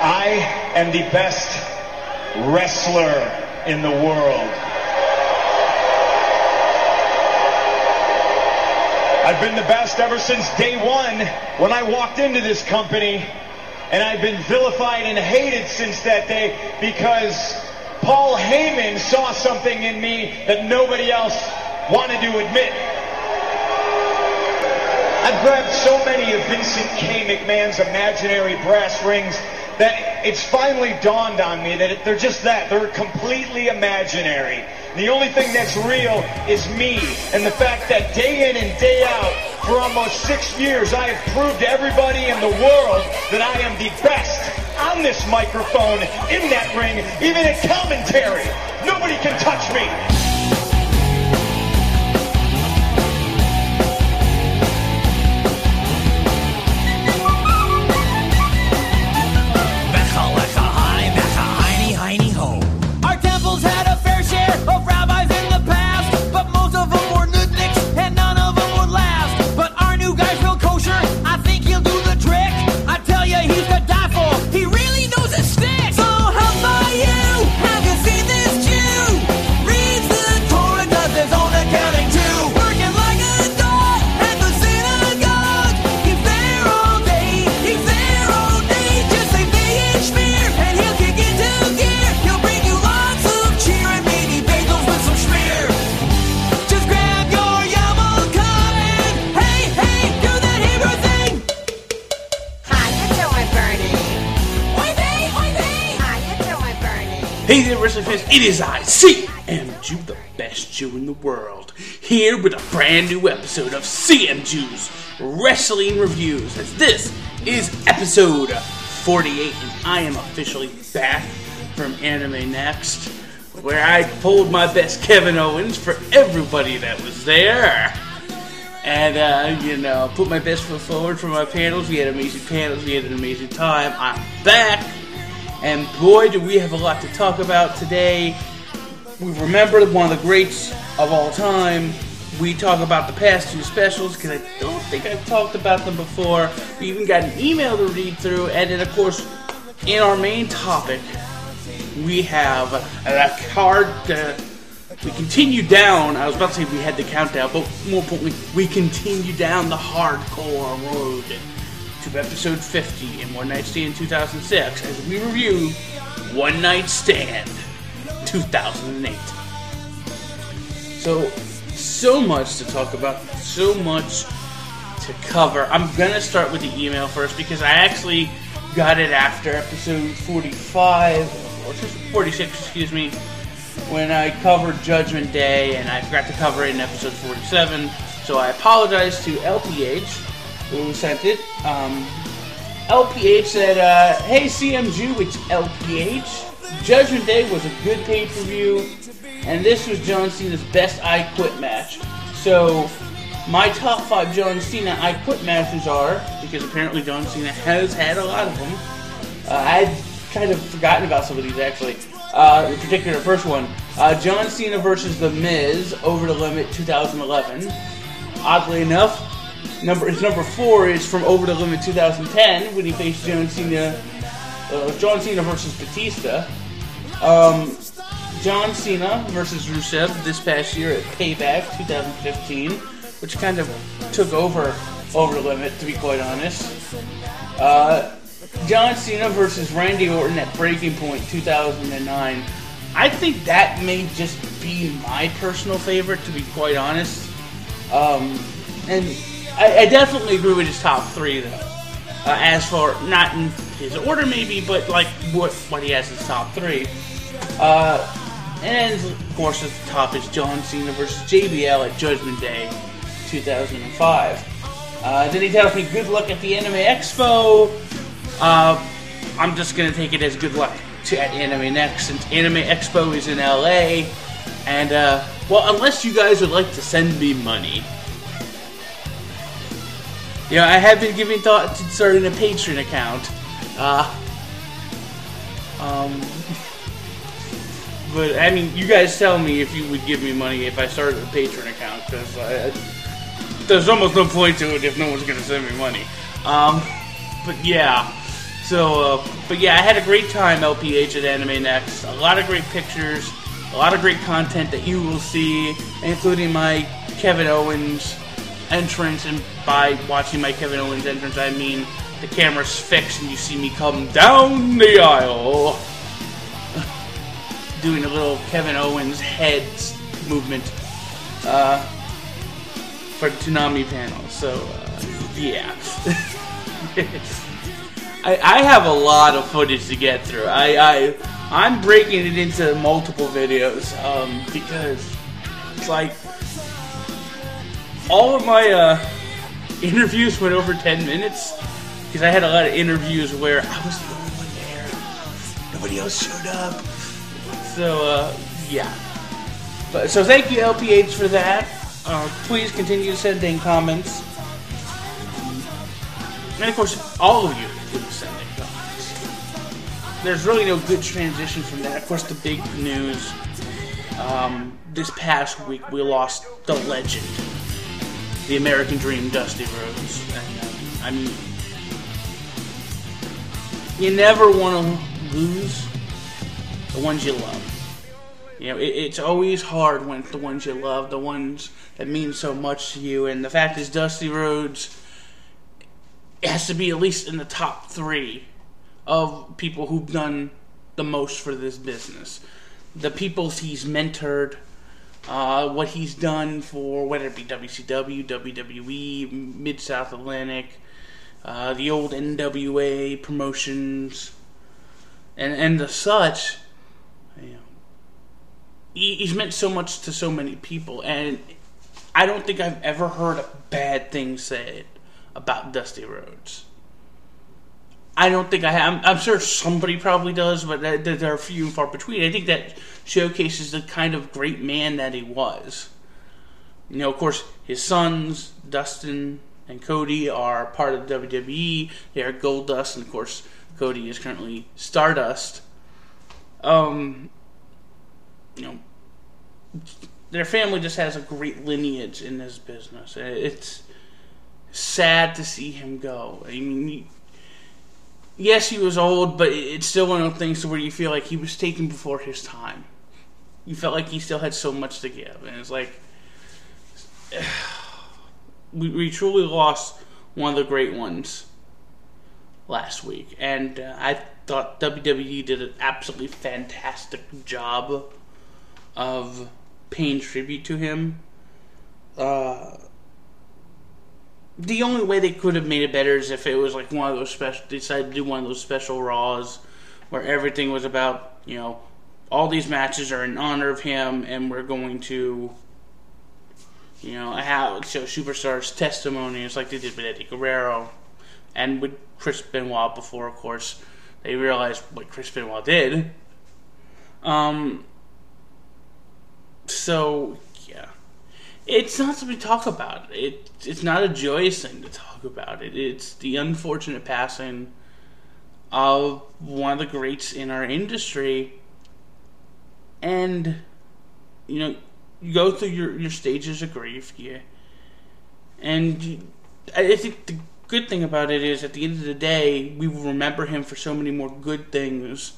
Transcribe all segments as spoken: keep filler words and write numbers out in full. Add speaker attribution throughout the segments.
Speaker 1: I am the best wrestler in the world. I've been the best ever since day one when I walked into this company, and I've been vilified and hated since that day because Paul Heyman saw something in me that nobody else wanted to admit. I've grabbed so many of Vincent K. McMahon's imaginary brass rings that it's finally dawned on me that they're just that. They're completely imaginary. The only thing that's real is me, and the fact that day in and day out, for almost six years, I have proved to everybody in the world that I am the best on this microphone, in that ring, even at commentary. Nobody can touch me.
Speaker 2: Hey there, wrestling fans, it is I, C M Jew, the best Jew in the world, here with a brand new episode of C M Jew's Wrestling Reviews, as this is episode forty-eight, and I am officially back from Anime Next, where I pulled my best Kevin Owens for everybody that was there, and, uh, you know, put my best foot forward for my panels. We had amazing panels, we had an amazing time. I'm back. And boy, do we have a lot to talk about today. We remember one of the greats of all time. We talk about the past two specials, because I don't think I've talked about them before. We even got an email to read through. And then, of course, in our main topic, we have a card. Uh, we continue down. I was about to say we had the countdown, but more importantly, we continue down the hardcore road to episode fifty in One Night Stand two thousand six as we review One Night Stand two thousand eight. So, so much to talk about, so much to cover. I'm gonna start with the email first because I actually got it after episode forty-five, or forty-six, excuse me, when I covered Judgment Day, and I forgot to cover it in episode forty-seven, so I apologize to L P H. Who sent it. Um, L P H said, uh, hey C M Jew, it's L P H. Judgment Day was a good pay-per-view, and this was John Cena's best I Quit match. So, my top five John Cena I Quit matches are, because apparently John Cena has had a lot of them. Uh, I had kind of forgotten about some of these, actually. Uh, in particular, the first one, uh, John Cena versus The Miz, Over the Limit two thousand eleven. Oddly enough, Number his number four is from Over the Limit two thousand ten when he faced John Cena, uh, John Cena versus Batista. Um, John Cena versus Rusev this past year at Payback twenty fifteen, which kind of took over Over the Limit, to be quite honest. Uh, John Cena versus Randy Orton at Breaking Point two thousand nine. I think that may just be my personal favorite, to be quite honest. Um, and I, I definitely agree with his top three, though. Uh, as for, not in his order, maybe, but, like, what, what he has as top three. Uh, and, of course, at the top is John Cena versus J B L at Judgment Day two thousand five. Uh, then he tells me good luck at the Anime Expo. Uh, I'm just going to take it as good luck to at Anime Next, since Anime Expo is in L A. And, uh, well, unless you guys would like to send me money. You know, I have been giving thought to starting a Patreon account. Uh, um, but, I mean, you guys tell me if you would give me money if I started a Patreon account, because there's almost no point to it if no one's going to send me money. Um, but, yeah. So, uh, but yeah, I had a great time, L P H, at Anime Next. A lot of great pictures, a lot of great content that you will see, including my Kevin Owens entrance. And by watching my Kevin Owens entrance, I mean the camera's fixed and you see me come down the aisle, doing a little Kevin Owens head movement uh, for the Toonami panel. So, uh, yeah. I, I have a lot of footage to get through. I, I, I'm breaking it into multiple videos um, because it's like all of my uh, interviews went over ten minutes because I had a lot of interviews where I was the only one there. Nobody else showed up. So, uh, yeah. But, so thank you, L P H, for that. Uh, please continue to send in comments. And, of course, all of you can send in comments. There's really no good transition from that. Of course, the big news. Um, this past week, we lost the legend. The American Dream, Dusty Rhodes. And, um, I mean, you never want to lose the ones you love. You know, it, it's always hard when it's the ones you love, the ones that mean so much to you. And the fact is, Dusty Rhodes has to be at least in the top three of people who've done the most for this business. The people he's mentored, uh, what he's done for, whether it be W C W, W W E, Mid-South Atlantic, uh, the old N W A promotions, and, and the such. You know, he, he's meant so much to so many people, and I don't think I've ever heard a bad thing said about Dusty Rhodes. I don't think I have. I'm, I'm sure somebody probably does, but there are few and far between. I think that showcases the kind of great man that he was. You know, of course, his sons, Dustin and Cody, are part of the W W E. They are Goldust, and of course, Cody is currently Stardust. Um, you know, their family just has a great lineage in this business. It's sad to see him go. I mean, he, yes, he was old, but it's still one of those things where you feel like he was taken before his time. You felt like he still had so much to give, and it's like we, we truly lost one of the great ones last week, and uh, I thought W W E did an absolutely fantastic job of paying tribute to him. Uh, the only way they could have made it better is if it was like one of those special, they decided to do one of those special Raws where everything was about, you know, all these matches are in honor of him, and we're going to, you know, have show superstars testimonies like they did with Eddie Guerrero and with Chris Benoit before, of course, they realized what Chris Benoit did. Um. So, yeah. It's not something to talk about. It, it's not a joyous thing to talk about. It, it's the unfortunate passing of one of the greats in our industry. And, you know, you go through your, your stages of grief, yeah. And you, I think the good thing about it is, at the end of the day, we will remember him for so many more good things,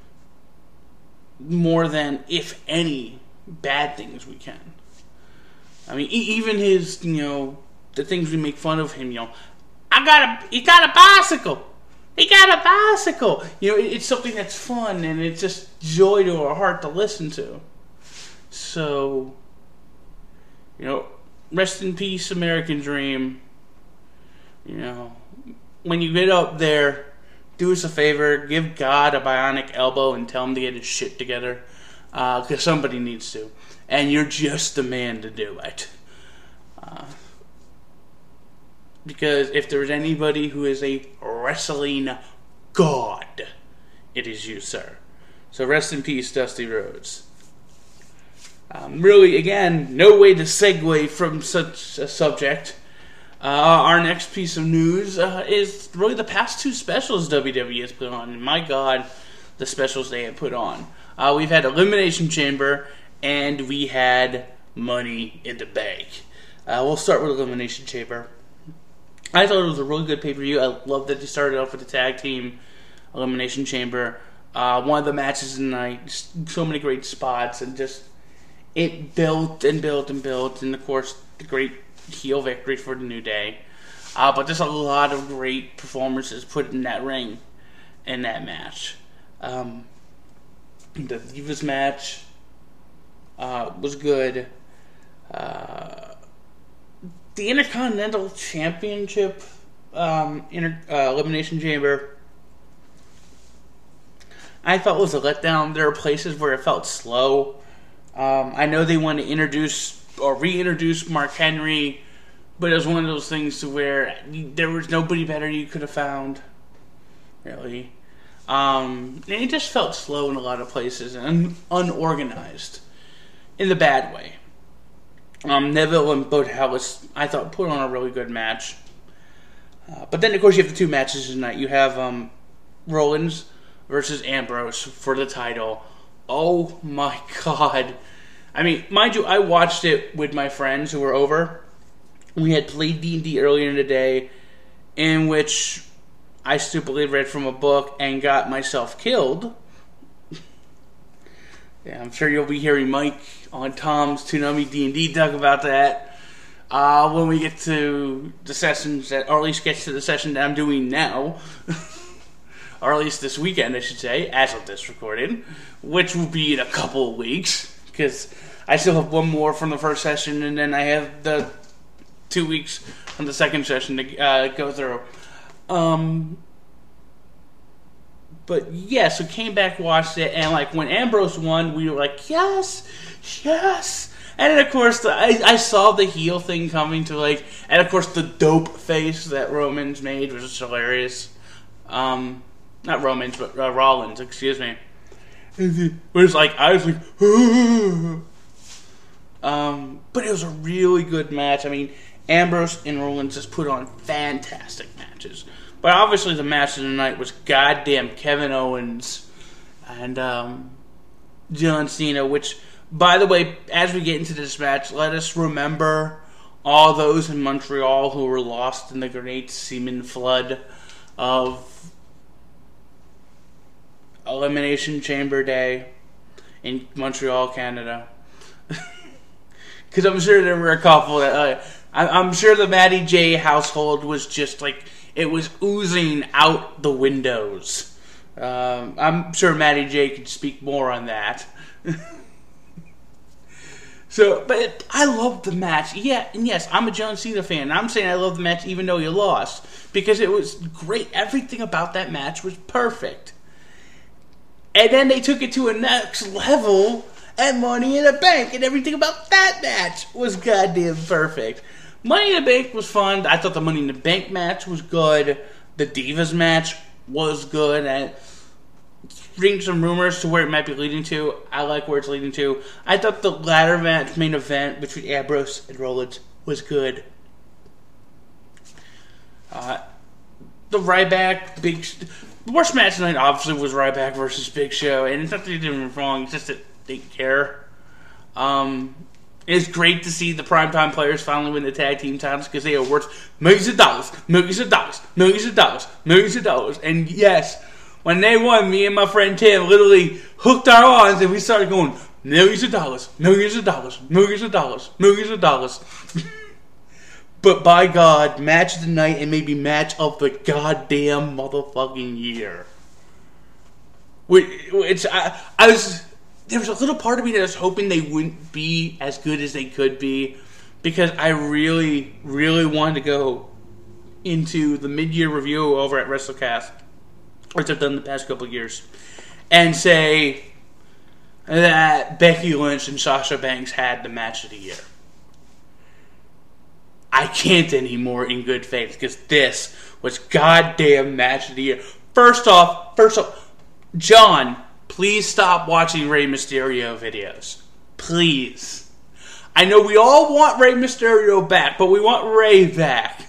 Speaker 2: more than, if any, bad things we can. I mean, e- even his, you know, the things we make fun of him, you know, I got a, he got a bicycle. He got a bicycle. You know, it, it's something that's fun, and it's just joy to our heart to listen to. So, you know, rest in peace, American Dream. You know, when you get up there, do us a favor, give God a bionic elbow and tell him to get his shit together. Because uh, somebody needs to. And you're just the man to do it. Uh, because if there's anybody who is a wrestling god, it is you, sir. So rest in peace, Dusty Rhodes. Um, really, again, no way to segue from such a subject. Uh, our next piece of news uh, is really the past two specials W W E has put on. And my God, the specials they have put on. Uh, we've had Elimination Chamber, and we had Money in the Bank. Uh, we'll start with Elimination Chamber. I thought it was a really good pay-per-view. I love that they started off with the tag team Elimination Chamber. Uh, one of the matches of the night, so many great spots, and just it built and built and built, and of course the great heel victory for the New Day. Uh, but there's a lot of great performances put in that ring, in that match. Um, the Divas match uh, was good. Uh, the Intercontinental Championship um, inter- uh, Elimination Chamber, I felt was a letdown. There are places where it felt slow. Um, I know they want to introduce or reintroduce Mark Henry, but it was one of those things to where there was nobody better you could have found, really. Um, and it just felt slow in a lot of places and unorganized, in the bad way. Um, Neville and Bo Dallas, I thought, put on a really good match. Uh, but then, of course, you have the two matches tonight. You have um, Rollins versus Ambrose for the title. Oh my god. I mean, mind you, I watched it with my friends who were over. We had played D and D earlier in the day, in which I stupidly read from a book and got myself killed. Yeah, I'm sure you'll be hearing Mike on Tom's Toonami D and D talk about that uh, when we get to the sessions, that, or at least get to the session that I'm doing now. Or at least this weekend, I should say, as of this recording, which will be in a couple of weeks, because I still have one more from the first session, and then I have the two weeks from the second session to uh, go through. Um, but yeah, so came back, watched it, and like when Ambrose won, we were like, yes, yes. And then of course, the, I, I saw the heel thing coming to like, and of course the dope face that Roman's made was just hilarious. Um... Not Romans, but uh, Rollins, excuse me. It was like, I was like, um, but it was a really good match. I mean, Ambrose and Rollins just put on fantastic matches. But obviously the match of the night was goddamn Kevin Owens and um, John Cena, which, by the way, as we get into this match, let us remember all those in Montreal who were lost in the great semen flood of Elimination Chamber Day in Montreal, Canada. Because I'm sure there were a couple that... Uh, I, I'm sure the Matty J household was just like... It was oozing out the windows. Um, I'm sure Matty J could speak more on that. So, but I loved the match. Yeah, and yes, I'm a John Cena fan. And I'm saying I love the match even though you lost. Because it was great. Everything about that match was perfect. And then they took it to a next level at Money in the Bank. And everything about that match was goddamn perfect. Money in the Bank was fun. I thought the Money in the Bank match was good. The Divas match was good. And bring some rumors to where it might be leading to. I like where it's leading to. I thought the ladder match main event between Ambrose and Rollins was good. Uh, the Ryback, Big... The worst match tonight, obviously, was Ryback versus Big Show. And it's not that they did anything wrong, it's just that they didn't care. Um, it's great to see the primetime players finally win the tag team titles because they are worth millions of dollars, millions of dollars, millions of dollars, millions of dollars. And yes, when they won, me and my friend Tim literally hooked our arms and we started going, millions of dollars, millions of dollars, millions of dollars, millions of dollars. But by God, match of the night and maybe match of the goddamn motherfucking year. Which I, I was, there was a little part of me that was hoping they wouldn't be as good as they could be, because I really, really wanted to go into the mid-year review over at WrestleCast, which I've done the past couple of years, and say that Becky Lynch and Sasha Banks had the match of the year. I can't anymore in good faith, because this was goddamn match of the year. First off, first off, John, please stop watching Rey Mysterio videos. Please. I know we all want Rey Mysterio back, but we want Rey back.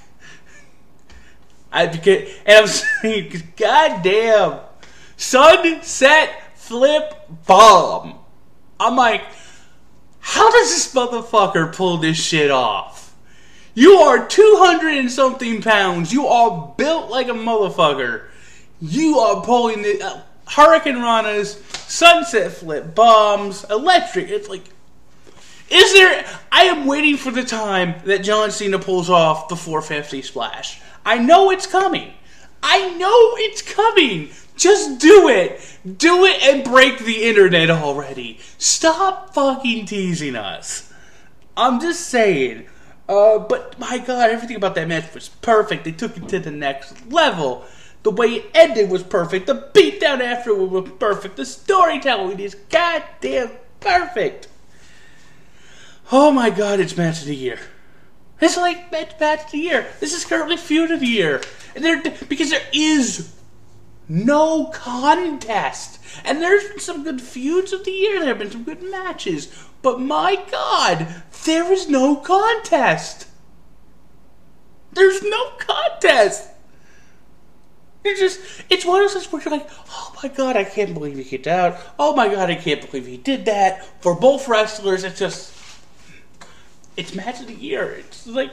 Speaker 2: I because, and I'm saying, goddamn, sunset flip bomb. I'm like, how does this motherfucker pull this shit off? You are two hundred and something pounds. You are built like a motherfucker. You are pulling the uh, Hurricane Ranas, Sunset Flip, Bombs, Electric. It's like, is there... I am waiting for the time that John Cena pulls off the four fifty splash. I know it's coming. I know it's coming. Just do it. Do it and break the internet already. Stop fucking teasing us. I'm just saying. Uh, but my God, everything about that match was perfect. They took it to the next level. The way it ended was perfect. The beatdown afterward was perfect. The storytelling is goddamn perfect. Oh my God, it's match of the year. It's like match, match of the year. This is currently feud of the year. And there, because there is no contest. And there's been some good feuds of the year. There have been some good matches. But my God, there is no contest. There's no contest. It's just, it's one of those where you're like, oh my God, I can't believe he kicked out. Oh my God, I can't believe he did that. For both wrestlers, it's just, it's match of the year. It's like,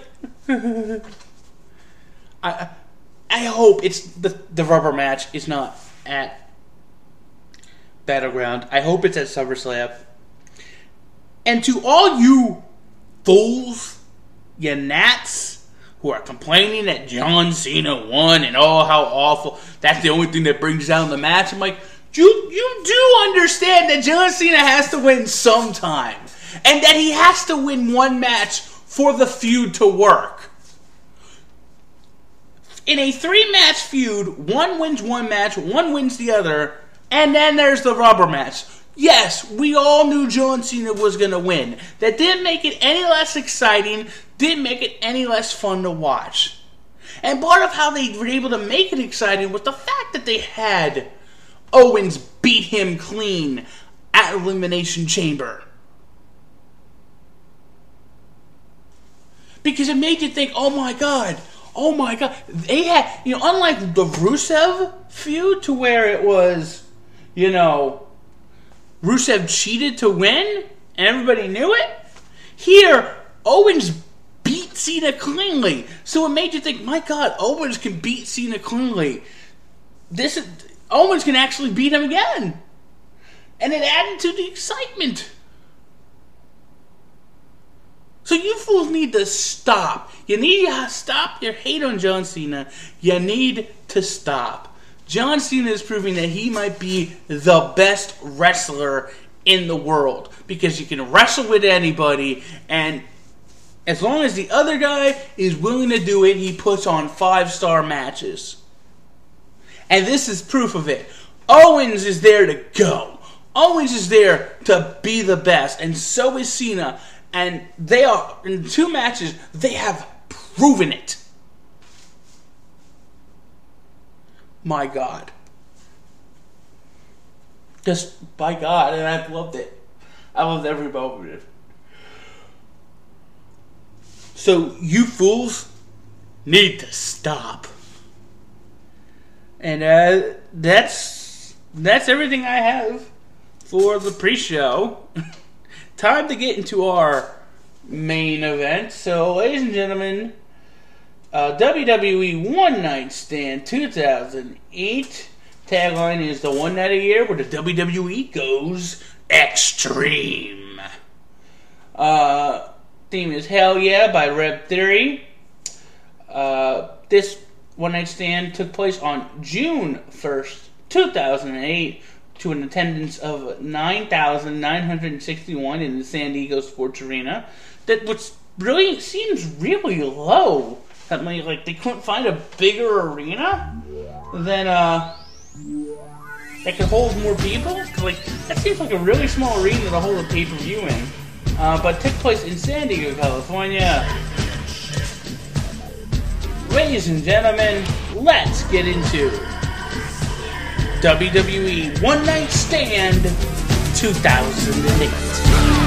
Speaker 2: I I hope it's the, the rubber match is not at Battleground. I hope it's at SummerSlam. And to all you fools, you gnats, who are complaining that John Cena won and oh, how awful. That's the only thing that brings down the match. I'm like, you, you do understand that John Cena has to win sometime. And that he has to win one match for the feud to work. In a three-match feud, one wins one match, one wins the other, and then there's the rubber match. Yes, we all knew John Cena was going to win. That didn't make it any less exciting, didn't make it any less fun to watch. And part of how they were able to make it exciting was the fact that they had Owens beat him clean at Elimination Chamber. Because it made you think, oh my God, oh my God. They had, you know, unlike the Rusev feud to where it was, you know, Rusev cheated to win and everybody knew it. Here, Owens beat Cena cleanly. So it made you think, my God, Owens can beat Cena cleanly. This is, Owens can actually beat him again. And it added to the excitement. So you fools need to stop. You need to stop your hate on John Cena. You need to stop. John Cena is proving that he might be the best wrestler in the world. Because you can wrestle with anybody, and as long as the other guy is willing to do it, he puts on five-star matches. And this is proof of it. Owens is there to go. Owens is there to be the best, and so is Cena. And they are, in two matches, they have proven it. My God. Just, by God, and I've loved it. I loved every moment of it. So, you fools need to stop. And uh, that's, that's everything I have for the pre-show. Time to get into our main event. So, ladies and gentlemen, uh, W W E One Night Stand two thousand eight. Tagline is the one night a year where the W W E goes extreme. Uh, theme is Hell Yeah by Rev Theory. Uh, this one night stand took place on June first, two thousand eight. To an attendance of nine thousand nine hundred sixty-one in the San Diego Sports Arena. That which really seems really low. That means like they couldn't find a bigger arena than uh that could hold more people. Like that seems like a really small arena to hold a pay-per-view in. Uh, but it took place in San Diego, California. Ladies and gentlemen, let's get into W W E One Night Stand two thousand eight.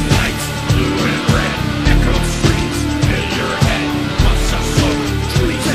Speaker 3: Trees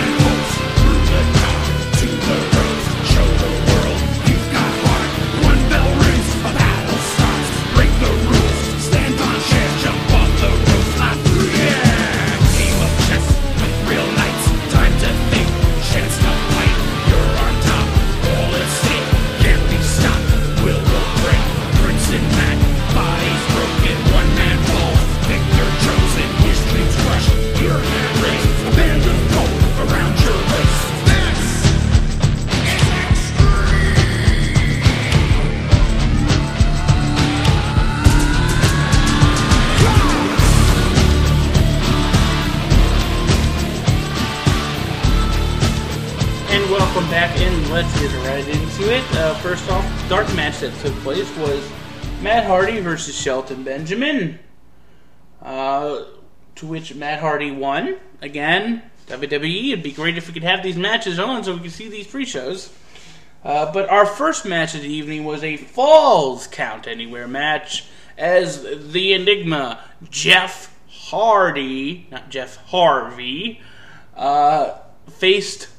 Speaker 2: and welcome back in. Let's get right into it. Uh, first off, the dark match that took place was Matt Hardy versus Shelton Benjamin. Uh, to which Matt Hardy won. Again, W W E, it'd be great if we could have these matches on so we could see these pre-shows. Uh, but our first match of the evening was a Falls Count Anywhere match as the Enigma, Jeff Hardy, not Jeff Harvey, uh, faced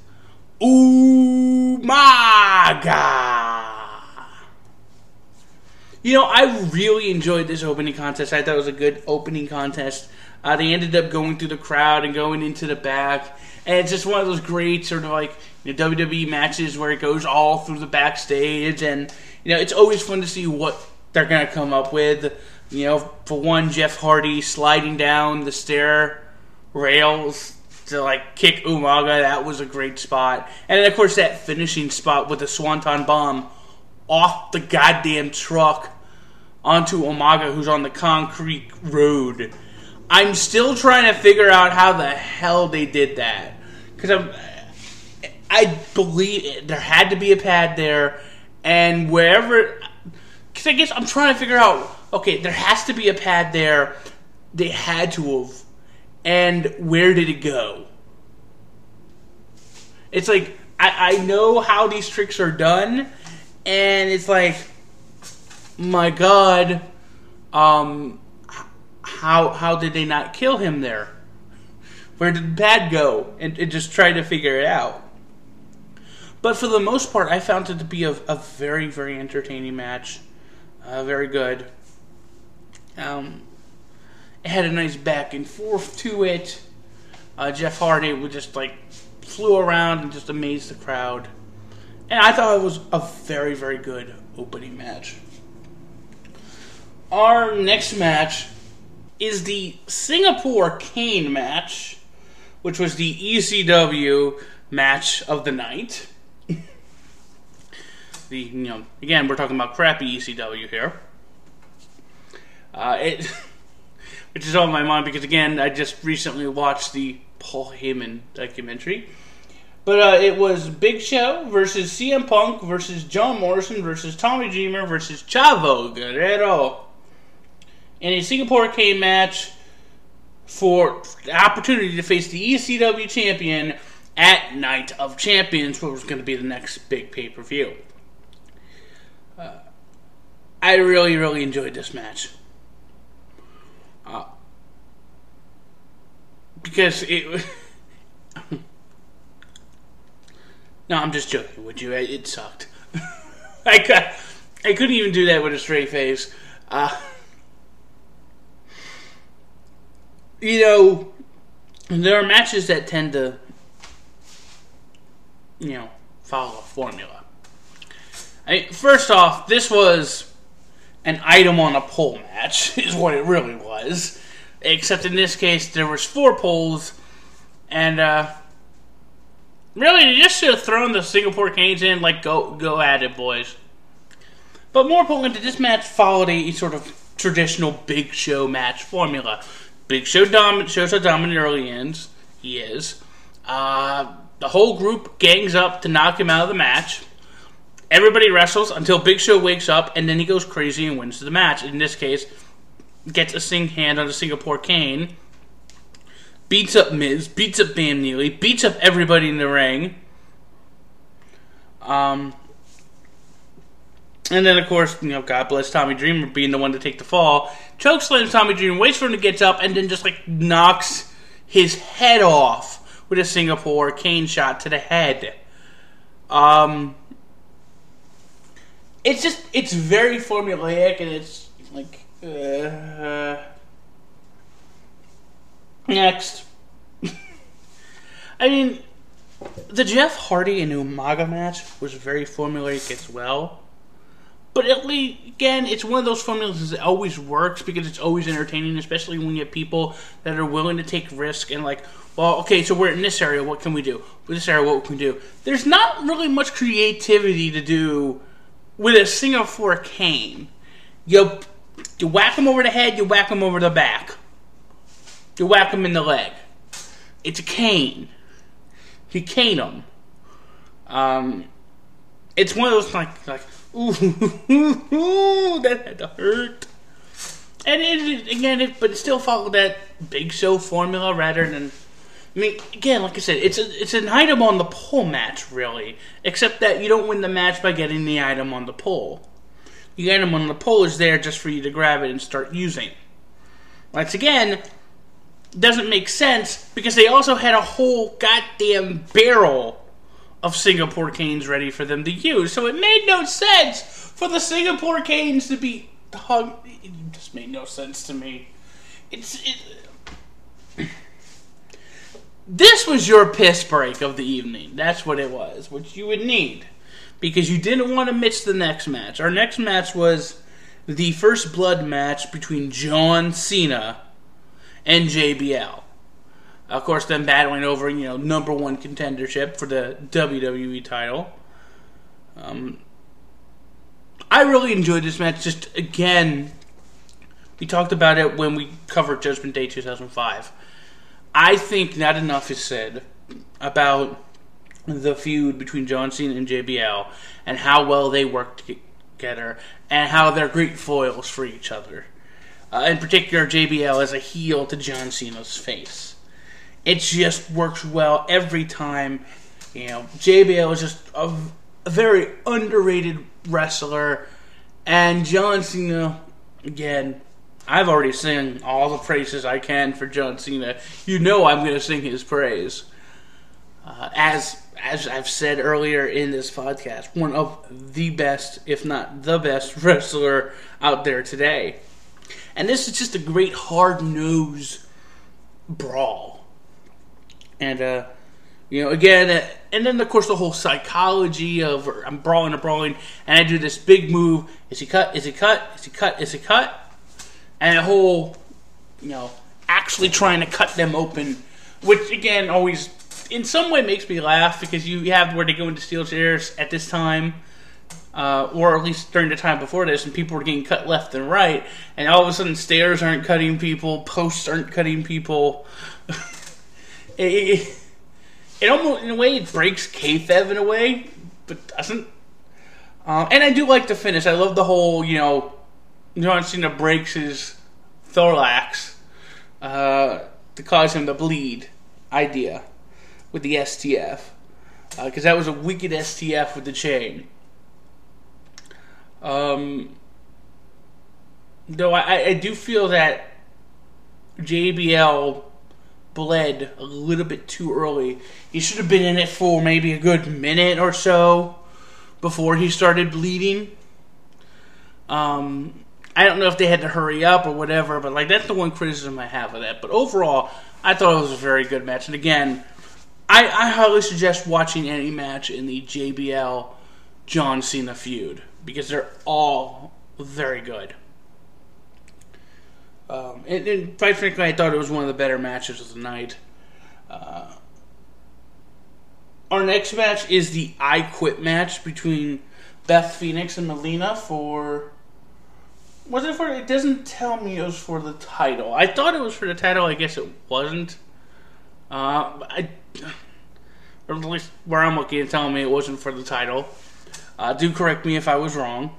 Speaker 2: Umaga. You know, I really enjoyed this opening contest. I thought it was a good opening contest. Uh, they ended up going through the crowd and going into the back. And it's just one of those great sort of like you know, W W E matches where it goes all through the backstage. And, you know, it's always fun to see what they're going to come up with. You know, for one, Jeff Hardy sliding down the stair rails to, like, kick Umaga. That was a great spot. And then, of course, that finishing spot with the Swanton Bomb off the goddamn truck onto Umaga, who's on the concrete road. I'm still trying to figure out how the hell they did that. Because I'm, I believe it, there had to be a pad there, and wherever... Because I guess I'm trying to figure out, okay, there has to be a pad there. They had to have. And where did it go? It's like, I, I know how these tricks are done, and it's like, my God, um... How how did they not kill him there? Where did the pad go? And, and just try to figure it out. But for the most part, I found it to be a, a very, very entertaining match. Uh, very good. Um, it had a nice back and forth to it. Uh, Jeff Hardy would just like flew around and just amazed the crowd. And I thought it was a very, very good opening match. Our next match is the Singapore Cane match, which was the E C W match of the night. the you know again we're talking about crappy E C W here. Uh, it, which is on my mind because again I just recently watched the Paul Heyman documentary. But uh, it was Big Show versus C M Punk versus John Morrison versus Tommy Dreamer versus Chavo Guerrero in a Singapore Cane match for the opportunity to face the E C W champion at Night of Champions, which was going to be the next big pay-per-view. Uh, I really, really enjoyed this match. Uh, because it... No, I'm just joking with you. It sucked. I, got, I couldn't even do that with a straight face. Uh... You know, there are matches that tend to, you know, follow a formula. I mean, first off, this was an item on a pole match, is what it really was. Except in this case, there was four poles, and, uh, really, you just should have thrown the Singapore Canes in, like, go go at it, boys. But more importantly, this match followed a sort of traditional Big Show match formula. Big Show dom- shows how dominant early ends. He is. Uh, the whole group gangs up to knock him out of the match. Everybody wrestles until Big Show wakes up, and then he goes crazy and wins the match. In this case, gets a sing hand on the Singapore Cane, beats up Miz, beats up Bam Neely, beats up everybody in the ring. Um, and then, of course, you know, God bless Tommy Dreamer being the one to take the fall. Chokeslams Tommy Dreamer, waits for him to get up, and then just, like, knocks his head off with a Singapore Cane shot to the head. Um, it's just, it's very formulaic, and it's, like, uh, next. I mean, the Jeff Hardy and Umaga match was very formulaic as well. But at least, again, it's one of those formulas that always works because it's always entertaining, especially when you have people that are willing to take risk and like, well, okay, so we're in this area, what can we do? In this area, what can we do? There's not really much creativity to do with a Singapore Cane. You, you whack them over the head, you whack them over the back. You whack them in the leg. It's a cane. You cane them. Um, it's one of those like like ooh, ooh, ooh that had to hurt. And it, again, it, but it still followed that Big Show formula rather than. I mean, again, like I said, it's a, it's an item on the pole match, really. Except that you don't win the match by getting the item on the pole. The item on the pole is there just for you to grab it and start using. Once again, doesn't make sense because they also had a whole goddamn barrel of Singapore canes ready for them to use. So it made no sense for the Singapore canes to be hung. It just made no sense to me. It's... It, This was your piss break of the evening. That's what it was, which you would need. Because you didn't want to miss the next match. Our next match was the First Blood match between John Cena and J B L. Of course, them battling over, you know, number one contendership for the W W E title. Um, I really enjoyed this match. Just, again, we talked about it when we covered Judgment Day two thousand five. I think not enough is said about the feud between John Cena and J B L and how well they work together and how they're great foils for each other. Uh, in particular, J B L as a heel to John Cena's face. It just works well every time. You know, J B L is just a, a very underrated wrestler, and John Cena, again, I've already sung all the praises I can for John Cena. You know I'm going to sing his praise. Uh, as as I've said earlier in this podcast, one of the best, if not the best, wrestler out there today. And this is just a great hard-nosed brawl. And, uh, you know, again, uh, and then, of course, the whole psychology of I'm brawling and brawling, and I do this big move. Is he cut? Is he cut? Is he cut? Is he cut? And a whole, you know, actually trying to cut them open, which, again, always, in some way makes me laugh, because you have where they go into steel chairs at this time, uh, or at least during the time before this, and people were getting cut left and right, and all of a sudden stairs aren't cutting people, posts aren't cutting people. it, it, it almost, in a way, it breaks kayfabe in a way, but doesn't. Uh, and I do like the finish. I love the whole, you know, John Cena breaks his thorax uh, to cause him to bleed idea with the S T F. Because uh, that was a wicked S T F with the chain. Um, though I, I do feel that J B L bled a little bit too early. He should have been in it for maybe a good minute or so before he started bleeding. Um... I don't know if they had to hurry up or whatever, but like that's the one criticism I have of that. But overall, I thought it was a very good match. And again, I, I highly suggest watching any match in the J B L John Cena feud because they're all very good. Um, and, and quite frankly, I thought it was one of the better matches of the night. Uh, our next match is the I Quit match between Beth Phoenix and Melina for... Was it for... It doesn't tell me it was for the title. I thought it was for the title. I guess it wasn't. Uh, I... Or at least where I'm looking and telling me it wasn't for the title. Uh, do correct me if I was wrong.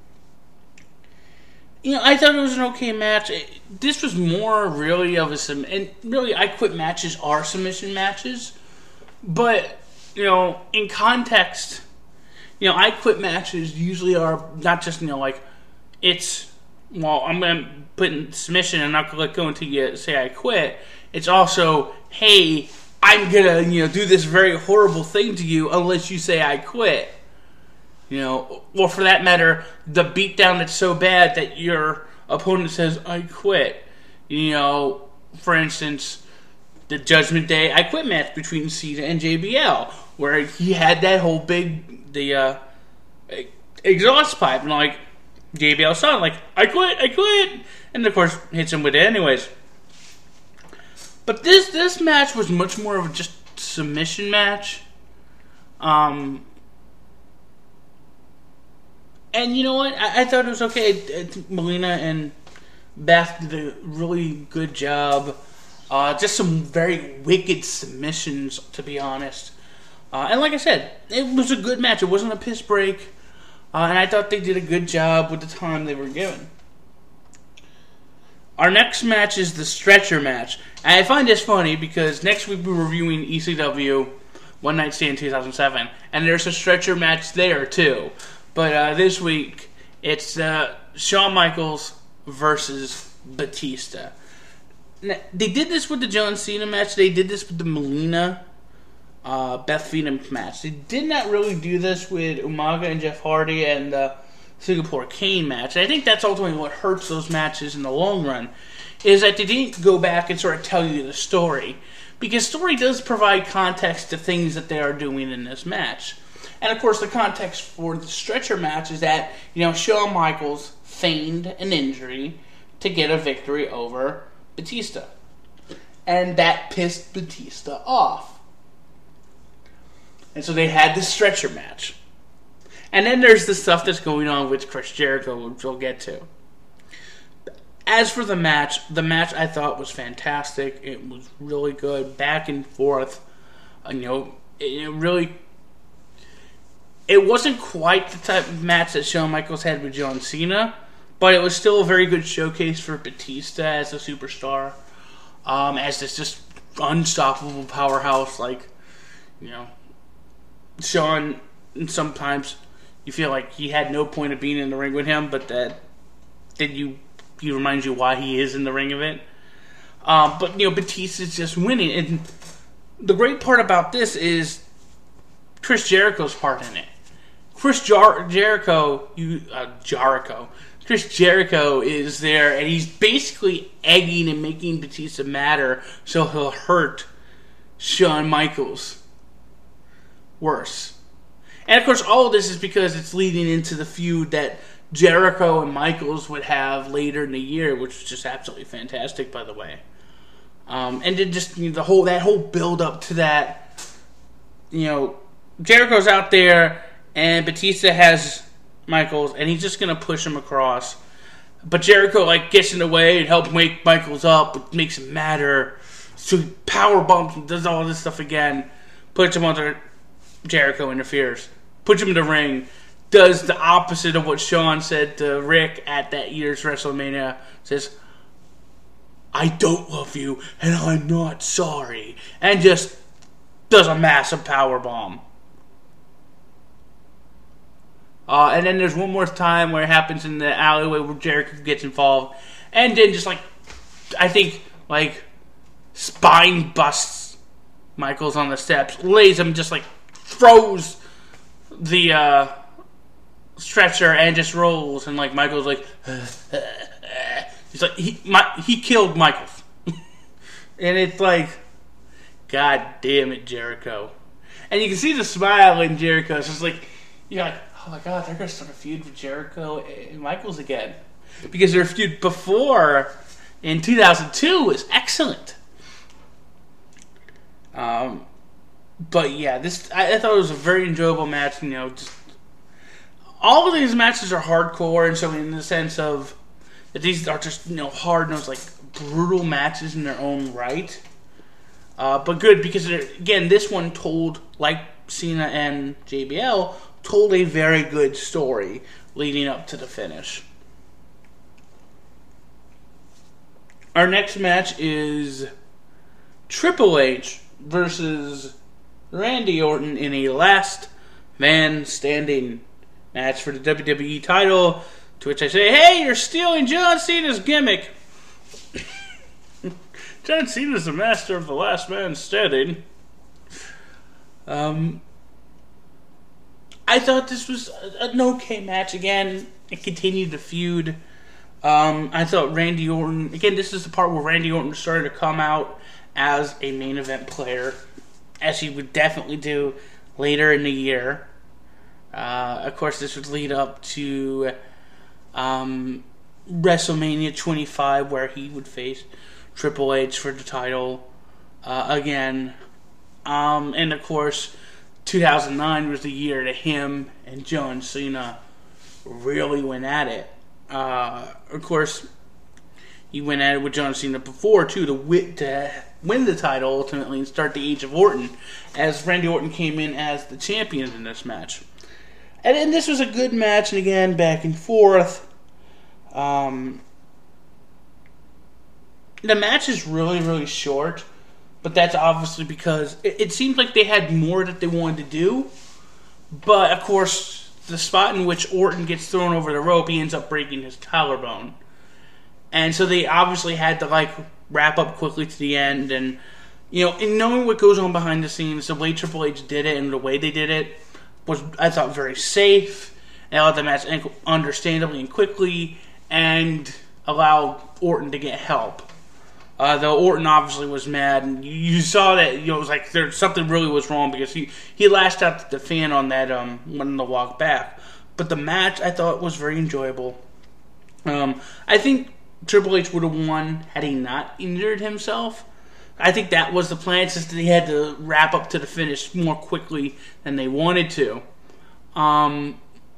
Speaker 2: You know, I thought it was an okay match. It, this was more really of a... Sum- and really, I Quit matches are submission matches. But, you know, in context... You know, I Quit matches usually are not just, you know, like... It's... Well, I'm going to put in submission and not going to go until you say I quit. It's also, hey, I'm going to, you know, do this very horrible thing to you unless you say I quit. You know, or for that matter, the beatdown that's so bad that your opponent says, I quit. You know, for instance, the Judgment Day I Quit match between Cena and J B L, where he had that whole big, the uh, exhaust pipe, and like, J B L saw it, like, I quit, I quit, and of course hits him with it anyways. But this this match was much more of a just submission match. Um, and you know what? I, I thought it was okay. Melina and Beth did a really good job. Uh, just some very wicked submissions, to be honest. Uh, and like I said, it was a good match. It wasn't a piss break. Uh, and I thought they did a good job with the time they were given. Our next match is the stretcher match. And I find this funny because next week we're reviewing E C W One Night Stand two thousand seven. And there's a stretcher match there too. But uh, this week it's uh, Shawn Michaels versus Batista. Now, they did this with the John Cena match. They did this with the Melina uh, Beth Phoenix match. They did not really do this with Umaga and Jeff Hardy and the Singapore Kane match. And I think that's ultimately what hurts those matches in the long run, is that they didn't go back and sort of tell you the story. Because story does provide context to things that they are doing in this match. And of course the context for the stretcher match is that, you know, Shawn Michaels feigned an injury to get a victory over Batista. And that pissed Batista off. And so they had this stretcher match. And then there's the stuff that's going on with Chris Jericho, which we'll get to. As for the match, the match I thought was fantastic. It was really good, back and forth. You know, it really... It wasn't quite the type of match that Shawn Michaels had with John Cena, but it was still a very good showcase for Batista as a superstar. Um, as this just unstoppable powerhouse, like, you know... Shawn, sometimes you feel like he had no point of being in the ring with him, but that then you he reminds you why he is in the ring of it. Um, but you know, Batista's just winning, and the great part about this is Chris Jericho's part in it. Chris Jer- Jericho, you uh, Jericho, Chris Jericho is there, and he's basically egging and making Batista matter, so he'll hurt Shawn Michaels worse. And of course all of this is because it's leading into the feud that Jericho and Michaels would have later in the year, which was just absolutely fantastic, by the way. Um, and then just, you know, the whole that whole build up to that, you know, Jericho's out there and Batista has Michaels and he's just gonna push him across. But Jericho like gets in the way and helps wake Michaels up, it makes him matter. So he power bumps and does all this stuff again, puts him under. Jericho interferes, puts him in the ring, does the opposite of what Shawn said to Rick at that year's WrestleMania, says, I don't love you, and I'm not sorry, and just does a massive power bomb. Uh, and then there's one more time where it happens in the alleyway where Jericho gets involved, and then just like, I think, like, spine busts Michaels on the steps, lays him just like, throws the uh, stretcher and just rolls, and like Michael's like, he's like he my, he killed Michaels, and it's like, God damn it, Jericho, and you can see the smile in Jericho. It's just like you're like, oh my God, they're gonna start a feud with Jericho and Michaels again, because their feud before in two thousand two was excellent. Um. But yeah, this I, I thought it was a very enjoyable match. You know, just all of these matches are hardcore, and so in the sense of that these are just, you know, hard nosed, like brutal matches in their own right. Uh, but good because again, this one told, like Cena and J B L, told a very good story leading up to the finish. Our next match is Triple H versus Randy Orton in a last man standing match for the W W E title, to which I say, hey, you're stealing John Cena's gimmick. John Cena's the master of the last man standing. Um, I thought this was an okay match. Again, it continued the feud. Um, I thought Randy Orton, again, this is the part where Randy Orton started to come out as a main event player, as he would definitely do later in the year. Uh, of course, this would lead up to um, WrestleMania twenty-five, where he would face Triple H for the title uh, again. Um, and of course, two thousand nine was the year that him and John Cena really went at it. Uh, of course, he went at it with John Cena before, too, to, wit- to win the title ultimately and start the Age of Orton, as Randy Orton came in as the champion in this match. And, and this was a good match, and again, back and forth. Um, the match is really, really short, but that's obviously because it, it seems like they had more that they wanted to do. But, of course, the spot in which Orton gets thrown over the rope, he ends up breaking his collarbone. And so they obviously had to, like, wrap up quickly to the end. And, you know, and knowing what goes on behind the scenes, the way Triple H did it and the way they did it was, I thought, very safe. And allowed the match end understandably and quickly and allowed Orton to get help. Uh, though Orton obviously was mad, and you, you saw that, you know, it was like there something really was wrong because he, he lashed out at the fan on that um when the walk back. But the match I thought was very enjoyable. Um, I think Triple H would have won had he not injured himself. I think that was the plan. It's just that he had to wrap up to the finish more quickly than they wanted to. Um,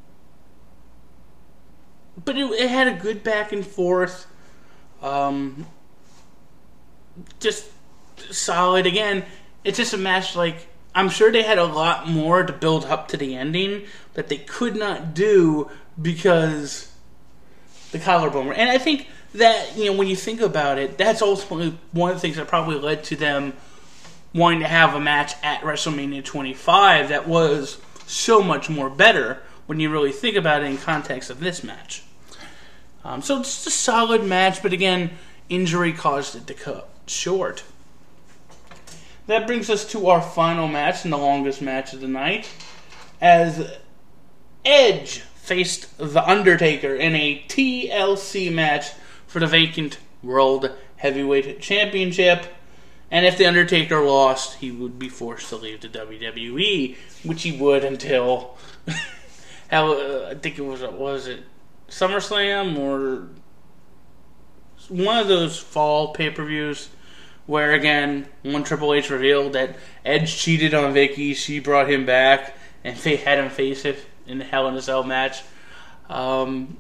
Speaker 2: but it, it had a good back and forth. Um, just solid. Again, it's just a match like, I'm sure they had a lot more to build up to the ending that they could not do because the collarbone. And I think that, you know, when you think about it, that's ultimately one of the things that probably led to them wanting to have a match at WrestleMania twenty-five that was so much more better when you really think about it in context of this match. Um, so it's a solid match, but again, injury caused it to cut short. That brings us to our final match and the longest match of the night, as Edge faced The Undertaker in a T L C match for the vacant World Heavyweight Championship. And if The Undertaker lost, he would be forced to leave the W W E, which he would until, how, uh, I think it was, was it SummerSlam or one of those fall pay-per-views where, again, when Triple H revealed that Edge cheated on Vicky, she brought him back and they had him face it in the Hell in a Cell match. Um,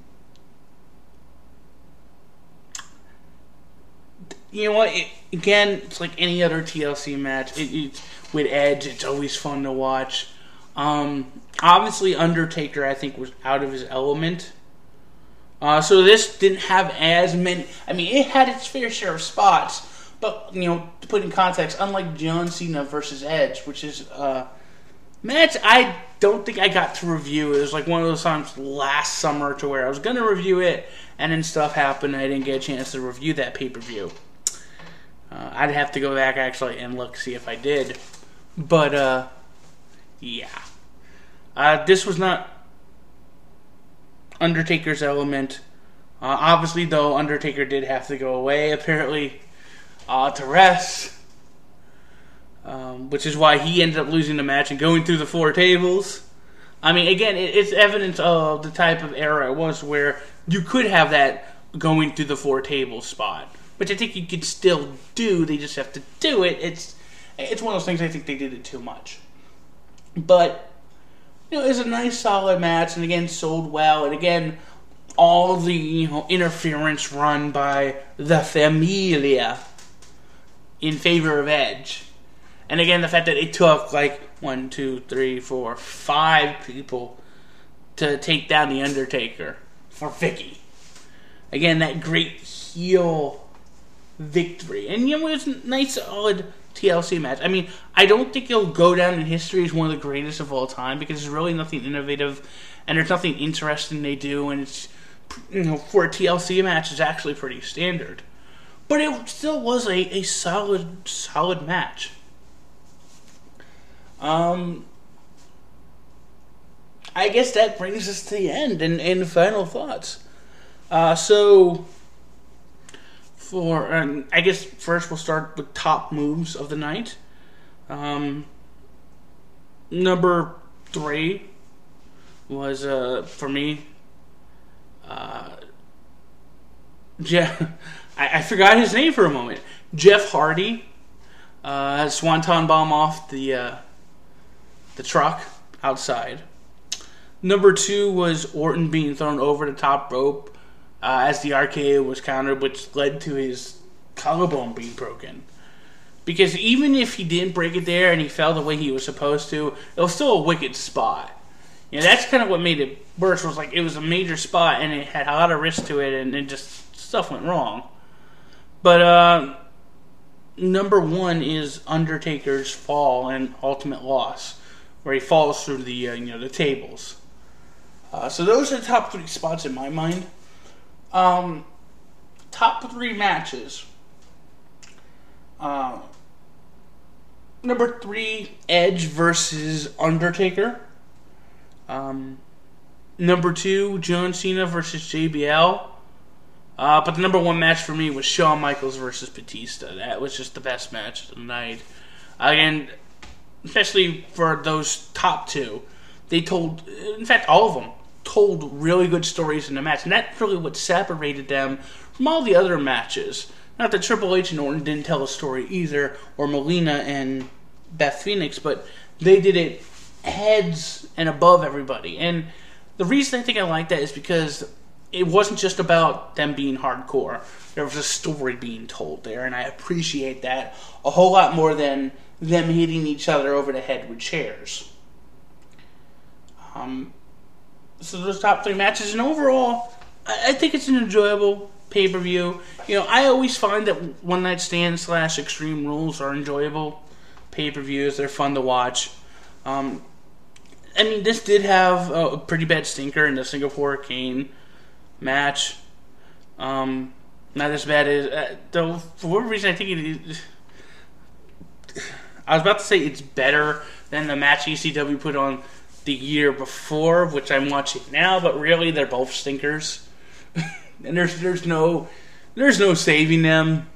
Speaker 2: you know what? It, again, it's like any other T L C match. It, it, with Edge, it's always fun to watch. Um, obviously, Undertaker, I think, was out of his element. Uh, so this didn't have as many... I mean, it had its fair share of spots. But, you know, to put in context, unlike John Cena versus Edge, which is a match I don't think I got to review. It was like one of those times last summer to where I was going to review it, and then stuff happened, and I didn't get a chance to review that pay-per-view. Uh, I'd have to go back, actually, and look, see if I did. But, uh, yeah. Uh, this was not Undertaker's element. Uh, obviously, though, Undertaker did have to go away, apparently, uh, to rest. Um, which is why he ended up losing the match and going through the four tables. I mean, again, it, it's evidence of the type of era it was where you could have that going through the four tables spot. Which I think you could still do, they just have to do it. It's it's one of those things I think they did it too much. But, you know, it was a nice, solid match, and again, sold well. And again, all the, you know, interference run by the Familia in favor of Edge. And again, the fact that it took, like, one, two, three, four, five people to take down The Undertaker for Vicky. Again, that great heel victory. And, you know, it was a nice, solid T L C match. I mean, I don't think it'll go down in history as one of the greatest of all time because there's really nothing innovative and there's nothing interesting they do, and it's, you know, for a T L C match, it's actually pretty standard. But it still was a, a solid, solid match. Um, I guess that brings us to the end and, and final thoughts. Uh, so, for, um, I guess first we'll start with top moves of the night. Um, number three was, uh, for me, uh, Jeff, I, I forgot his name for a moment. Jeff Hardy, uh, Swanton bomb off the, uh, the truck outside. Number two was Orton being thrown over the top rope uh, as the R K O was countered, which led to his collarbone being broken. Because even if he didn't break it there and he fell the way he was supposed to, it was still a wicked spot. You know, that's kind of what made it worse, was like it was a major spot and it had a lot of risk to it, and it just stuff went wrong. But uh, number one is Undertaker's fall and ultimate loss, where he falls through the uh, you know the tables. Uh, so those are the top three spots in my mind. Um, top three matches. Uh, number three, Edge versus Undertaker. Um, number two, John Cena versus J B L. Uh, but the number one match for me was Shawn Michaels versus Batista. That was just the best match of the night. Again, especially for those top two, they told, in fact, all of them told really good stories in the match, and that's really what separated them from all the other matches. Not that Triple H and Orton didn't tell a story either, or Melina and Beth Phoenix, but they did it heads and above everybody. And the reason I think I like that is because it wasn't just about them being hardcore. There was a story being told there, and I appreciate that a whole lot more than them hitting each other over the head with chairs. Um, so those top three matches, and overall, I, I think it's an enjoyable pay-per-view. You know, I always find that One Night Stand slash Extreme Rules are enjoyable pay-per-views. They're fun to watch. Um, I mean, this did have a, a pretty bad stinker in the Singapore Kane match. Um, not as bad as... Uh, though, for whatever reason, I think it is... I was about to say it's better than the match E C W put on the year before, which I'm watching now, but really, they're both stinkers. And there's there's no there's no saving them.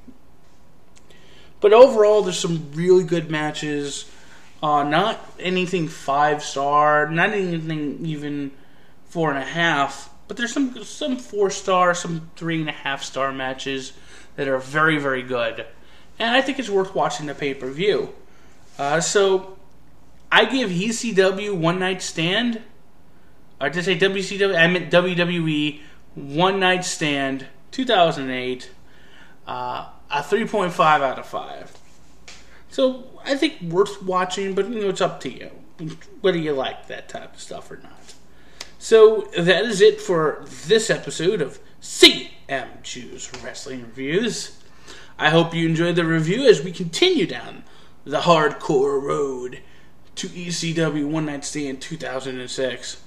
Speaker 2: But overall, there's some really good matches. Uh, not anything five star, not anything even four and a half. But there's some some four star, some three and a half star matches that are very very good, and I think it's worth watching the pay per view. Uh, so I give E C W One Night Stand. I did say W C W. I meant W W E. One Night Stand, two thousand eight, uh, a three point five out of five. So, I think worth watching, but you know, it's up to you. Whether you like that type of stuff or not. So, that is it for this episode of C M Juice Wrestling Reviews. I hope you enjoyed the review as we continue down the hardcore road to E C W One Night Stand two thousand six.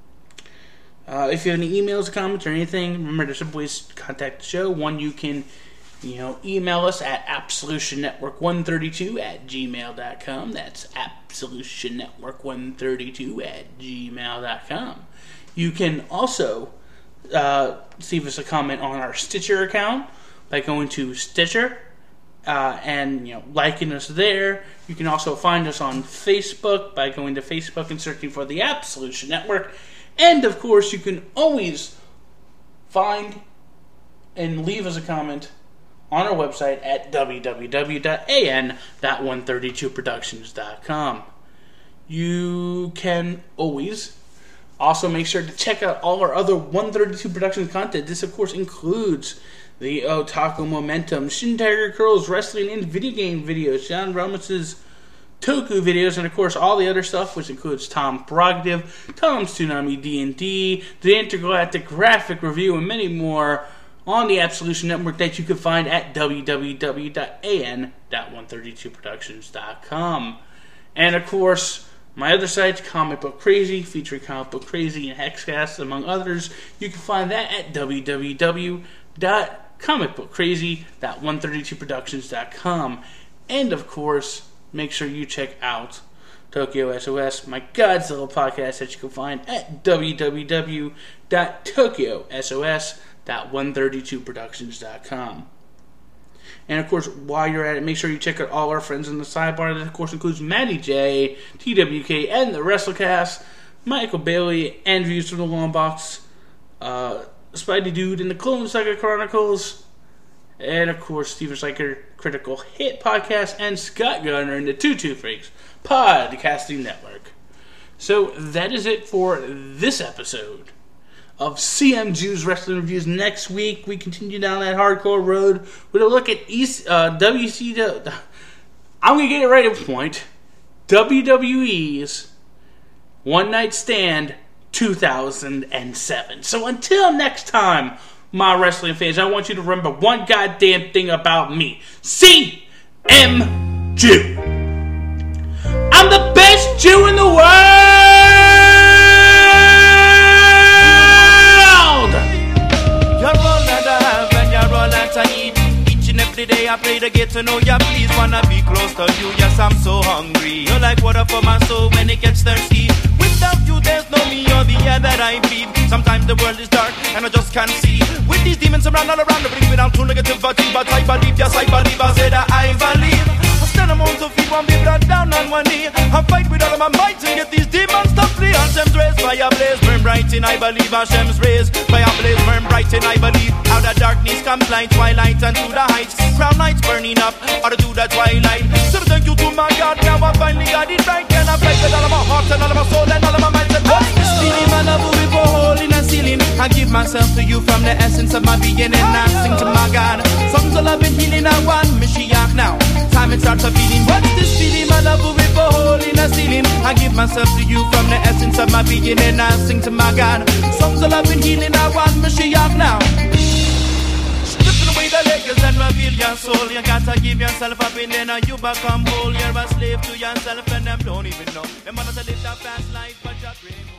Speaker 2: Uh, if you have any emails, comments, or anything, remember there's some ways to contact the show. One, you can, you know, email us at absolution network one thirty-two at gmail dot com. That's absolution network one thirty-two at gmail dot com. You can also uh, leave us a comment on our Stitcher account by going to Stitcher uh, and, you know, liking us there. You can also find us on Facebook by going to Facebook and searching for the Absolution Network. And, of course, you can always find and leave us a comment on our website at w w w dot a n dot one thirty-two productions dot com. You can always also make sure to check out all our other one thirty-two Productions content. This, of course, includes the Otaku Momentum, Shin Tiger Curls, Wrestling and Video Game videos, John Ramos' Toku videos, and of course all the other stuff, which includes Tom Prerogative, Tom's Tsunami D and D, the Intergalactic Graphic Review, and many more on the Absolution Network that you can find at w w w dot a n dot one thirty-two productions dot com. And of course, my other sites, Comic Book Crazy, featuring Comic Book Crazy and Hexcast, among others, you can find that at w w w dot comic book crazy dot one thirty-two productions dot com. And of course, make sure you check out Tokyo S O S, my Godzilla podcast that you can find at w w w dot tokyo sos dot one thirty-two productions dot com. And of course, while you're at it, make sure you check out all our friends in the sidebar. That of course includes Matty J, T W K, and the WrestleCast, Michael Bailey, and Views from the Long Box, uh, Spidey Dude in the Clone Saga Chronicles, and of course, Steven Stryker Critical Hit Podcast, and Scott Gunner in the Two Two Freaks Podcasting Network. So that is it for this episode of C M Juice Wrestling Reviews. Next week, we continue down that hardcore road with a look at East, uh, W C W, I'm going to get it right at point. W W E's One Night Stand two thousand seven. So until next time, my wrestling fans, I want you to remember one goddamn thing about me. C M Jew. I'm the best Jew in the world!
Speaker 3: You're all that I have and you're all that I need. Each and every day I pray to get to know ya. Please wanna be close to you. Yes, I'm so hungry. You're like water for my soul when it gets thirsty. Without you, there's no me or the air that I breathe. Sometimes the world is dark and I just can't see. With these demons around all around, they bring me down to negativity. But I believe, yes, I believe. I say that I believe. I stand among the feet, one be brought down on one knee. I fight with all of my might to get these demons to flee. Hashem's rays, fire blaze, burn bright in I believe. Hashem's rays, fire blaze, burn bright in I believe. Out of darkness comes light, twilight and to the heights. Crown lights burning up, or to the twilight. So thank you to my God, now I finally got it right. And I fight with all of my heart and all of my soul and all of my mind. And what's this feeling, my love, we go hole in a ceiling. I give myself to you from the essence of my being, and I sing to my God. Songs of love and healing, I want Mashiach now. Time it starts a feeling. What's this feeling, my love, we go hole in a ceiling. I give myself to you from the essence of my being, and I sing to my God. Songs of love and healing, I want Mashiach now. Stripping away the layers and reveal your soul. You gotta give yourself up and then you become whole. You're a slave to yourself and them don't even know. Them wanna live that fast life, but you're dreaming.